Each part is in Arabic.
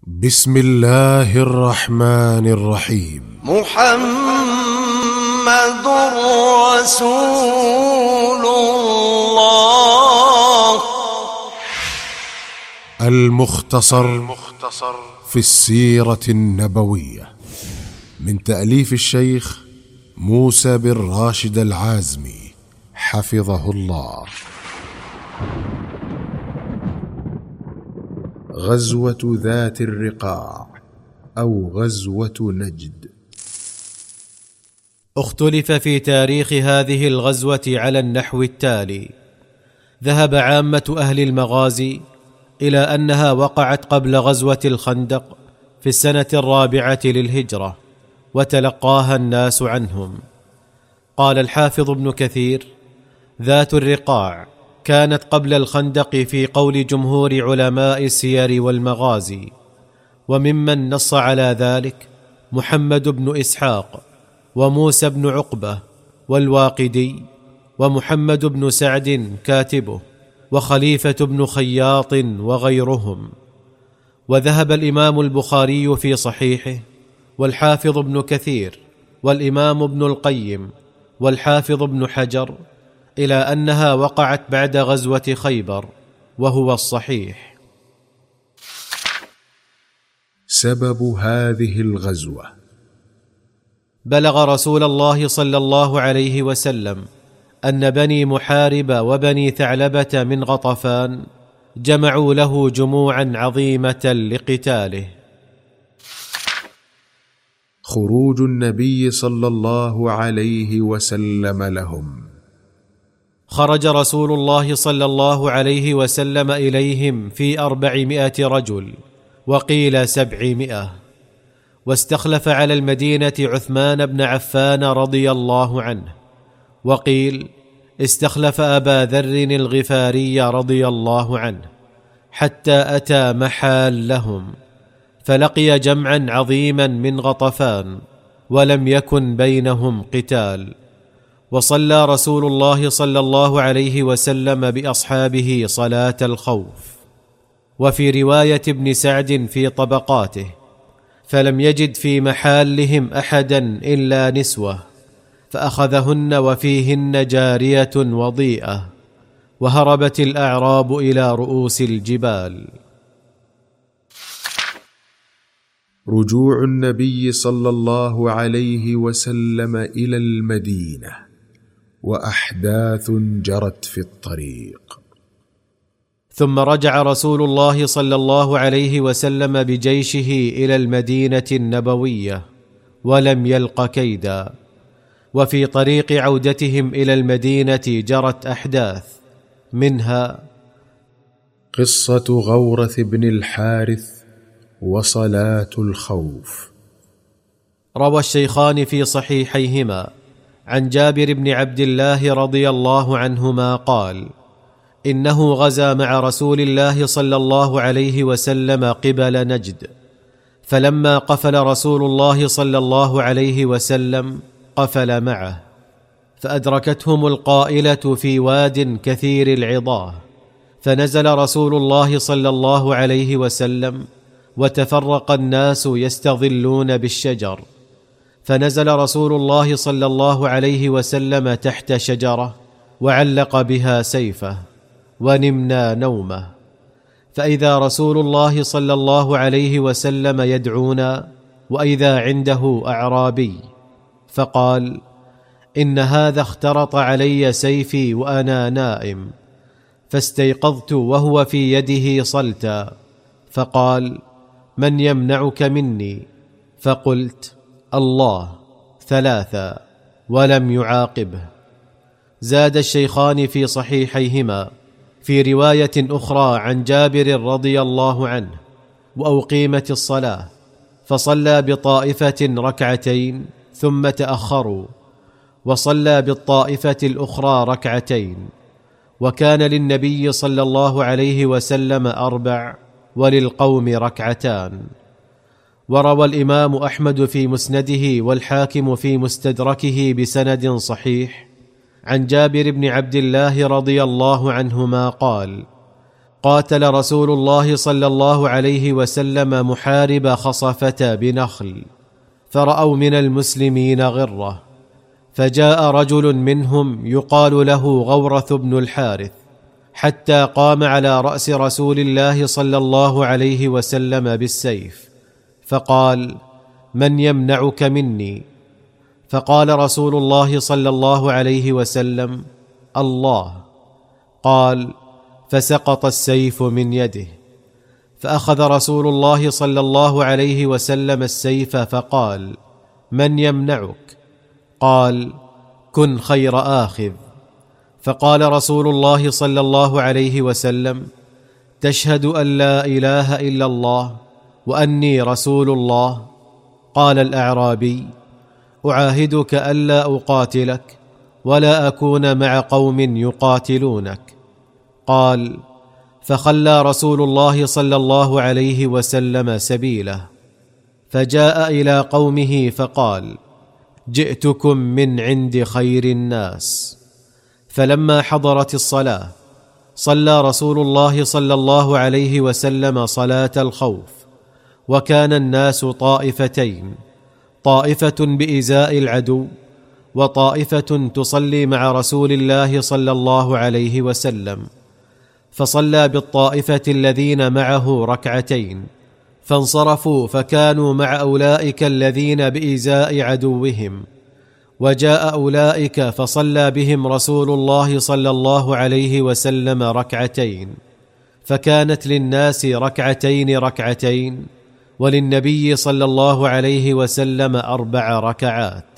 بسم الله الرحمن الرحيم. محمد رسول الله. المختصر في السيرة النبوية من تأليف الشيخ موسى بن راشد العازمي حفظه الله. غزوة ذات الرقاع أو غزوة نجد. اختلف في تاريخ هذه الغزوة على النحو التالي: ذهب عامة أهل المغازي إلى أنها وقعت قبل غزوة الخندق في السنة 4 للهجرة، وتلقاها الناس عنهم. قال الحافظ ابن كثير: ذات الرقاع كانت قبل الخندق في قول جمهور علماء السير والمغازي، وممن نص على ذلك محمد بن إسحاق وموسى بن عقبة والواقدي ومحمد بن سعد كاتبه وخليفة بن خياط وغيرهم. وذهب الإمام البخاري في صحيحه والحافظ ابن كثير والإمام ابن القيم والحافظ ابن حجر إلى أنها وقعت بعد غزوة خيبر، وهو الصحيح. سبب هذه الغزوة: بلغ رسول الله صلى الله عليه وسلم أن بني محارب وبني ثعلبة من غطفان جمعوا له جموعا عظيمة لقتاله. خروج النبي صلى الله عليه وسلم لهم. خرج رسول الله صلى الله عليه وسلم إليهم في 400 رجل، وقيل 700، واستخلف على المدينة عثمان بن عفان رضي الله عنه، وقيل استخلف أبا ذر الغفاري رضي الله عنه، حتى أتى محال لهم فلقي جمعا عظيما من غطفان، ولم يكن بينهم قتال. وصلى رسول الله صلى الله عليه وسلم بأصحابه صلاة الخوف. وفي رواية ابن سعد في طبقاته: فلم يجد في محالهم أحدا إلا نسوة، فأخذهن وفيهن جارية وضيئة، وهربت الأعراب إلى رؤوس الجبال. رجوع النبي صلى الله عليه وسلم إلى المدينة وأحداث جرت في الطريق. ثم رجع رسول الله صلى الله عليه وسلم بجيشه إلى المدينة النبوية، ولم يلق كيدا. وفي طريق عودتهم إلى المدينة جرت أحداث، منها قصة غورث بن الحارث وصلاة الخوف. روى الشيخان في صحيحيهما عن جابر بن عبد الله رضي الله عنهما قال: إنه غزا مع رسول الله صلى الله عليه وسلم قبل نجد، فلما قفل رسول الله صلى الله عليه وسلم قفل معه، فأدركتهم القائلة في واد كثير العضاه، فنزل رسول الله صلى الله عليه وسلم، وتفرق الناس يستظلون بالشجر، فنزل رسول الله صلى الله عليه وسلم تحت شجرة وعلق بها سيفه، ونمنا نومه، فإذا رسول الله صلى الله عليه وسلم يدعونا، وإذا عنده أعرابي، فقال: إن هذا اخترط علي سيفي وأنا نائم، فاستيقظت وهو في يده صلتا، فقال: من يمنعك مني؟ فقلت: الله 3، ولم يعاقبه. زاد الشيخان في صحيحيهما في رواية أخرى عن جابر رضي الله عنه: وأقيمت الصلاة، فصلى بطائفة ركعتين ثم تأخروا، وصلى بالطائفة الأخرى ركعتين، وكان للنبي صلى الله عليه وسلم 4 وللقوم 2. وروى الإمام أحمد في مسنده والحاكم في مستدركه بسند صحيح عن جابر بن عبد الله رضي الله عنهما قال: قاتل رسول الله صلى الله عليه وسلم محارب خصفة بنخل، فرأوا من المسلمين غرة، فجاء رجل منهم يقال له غورث بن الحارث، حتى قام على رأس رسول الله صلى الله عليه وسلم بالسيف، فقال: من يمنعك مني؟ فقال رسول الله صلى الله عليه وسلم: الله. قال: فسقط السيف من يده. فأخذ رسول الله صلى الله عليه وسلم السيف فقال: من يمنعك؟ قال: كن خير آخذ. فقال رسول الله صلى الله عليه وسلم: تشهد أن لا إله إلا الله وأني رسول الله؟ قال الأعرابي: أعاهدك ألا أقاتلك ولا أكون مع قوم يقاتلونك. قال: فخلى رسول الله صلى الله عليه وسلم سبيله، فجاء إلى قومه فقال: جئتكم من عند خير الناس. فلما حضرت الصلاة صلى رسول الله صلى الله عليه وسلم صلاة الخوف، وكان الناس طائفتين، طائفة بإزاء العدو، وطائفة تصلي مع رسول الله صلى الله عليه وسلم. فصلى بالطائفة الذين معه ركعتين، فانصرفوا فكانوا مع أولئك الذين بإزاء عدوهم، وجاء أولئك فصلى بهم رسول الله صلى الله عليه وسلم ركعتين، فكانت للناس ركعتين ركعتين، وللنبي صلى الله عليه وسلم 4 ركعات.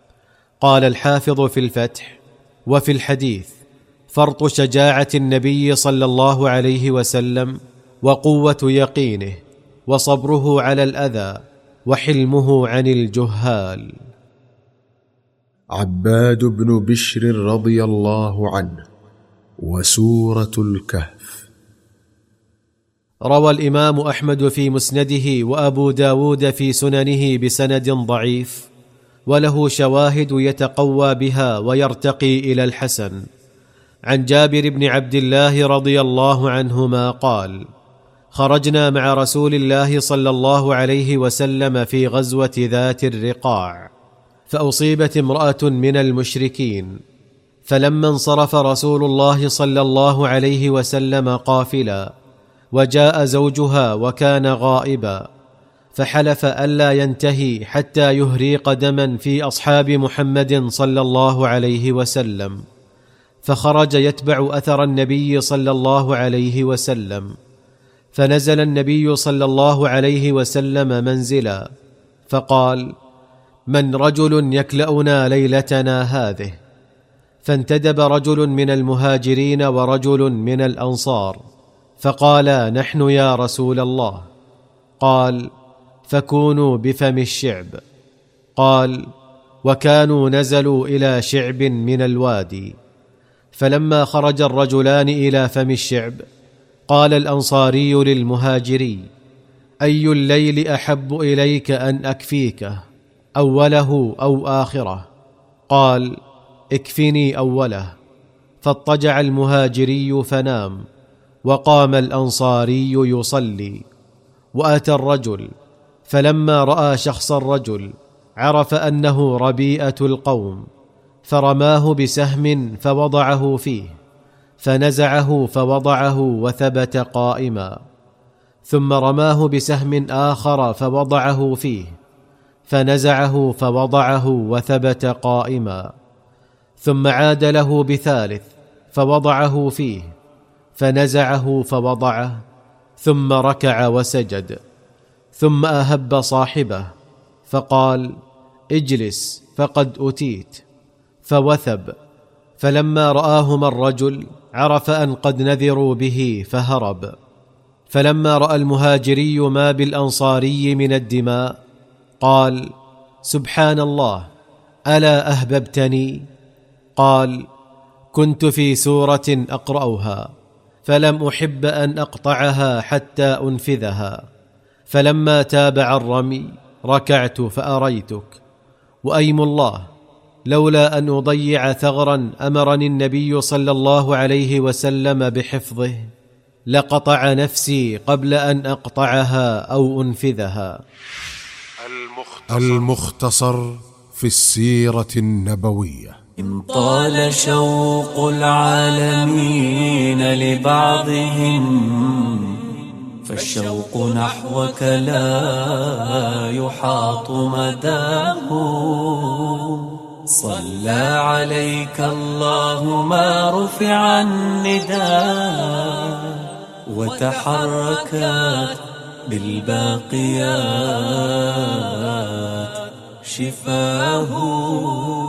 قال الحافظ في الفتح: وفي الحديث فرط شجاعة النبي صلى الله عليه وسلم، وقوة يقينه، وصبره على الأذى، وحلمه عن الجهال. عباد بن بشر رضي الله عنه. وسورة الكهف. روى الإمام أحمد في مسنده، وأبو داود في سننه بسند ضعيف، وله شواهد يتقوى بها ويرتقي إلى الحسن، عن جابر بن عبد الله رضي الله عنهما قال: خرجنا مع رسول الله صلى الله عليه وسلم في غزوة ذات الرقاع، فأصيبت امرأة من المشركين، فلما انصرف رسول الله صلى الله عليه وسلم قافلا، وجاء زوجها وكان غائبا، فحلف ألا ينتهي حتى يهريق دما في أصحاب محمد صلى الله عليه وسلم، فخرج يتبع أثر النبي صلى الله عليه وسلم، فنزل النبي صلى الله عليه وسلم منزلا، فقال: من رجل يكلأنا ليلتنا هذه؟ فانتدب رجل من المهاجرين ورجل من الأنصار، فقالا: نحن يا رسول الله. قال: فكونوا بفم الشعب. قال: وكانوا نزلوا إلى شعب من الوادي، فلما خرج الرجلان إلى فم الشعب قال الأنصاري للمهاجري: أي الليل أحب إليك أن أكفيكه، أوله أو آخره؟ قال: اكفني أوله. فاضطجع المهاجري فنام، وقام الأنصاري يصلي، وأتى الرجل، فلما رأى شخص الرجل عرف أنه ربيئة القوم، فرماه بسهم فوضعه فيه، فنزعه فوضعه وثبت قائما، ثم رماه بسهم آخر فوضعه فيه، فنزعه فوضعه وثبت قائما، ثم عاد له بثالث فوضعه فيه، فنزعه فوضعه، ثم ركع وسجد، ثم أهب صاحبه فقال: اجلس فقد أتيت، فوثب، فلما رآهما الرجل عرف أن قد نذروا به فهرب. فلما رأى المهاجري ما بالأنصاري من الدماء قال: سبحان الله، ألا أهببتني؟ قال: كنت في سورة أقرأها، فلم أحب أن أقطعها حتى أنفذها، فلما تابع الرمي ركعت فأريتك، وأيم الله لولا أن أضيع ثغرا أمرني النبي صلى الله عليه وسلم بحفظه لقطع نفسي قبل أن أقطعها أو أنفذها. المختصر في السيرة النبوية. إن طال شوق العالمين لبعضهم فالشوق نحوك لا يحاط مداه. صلى عليك الله ما رفع النداء وتحركت بالباقيات شفاه.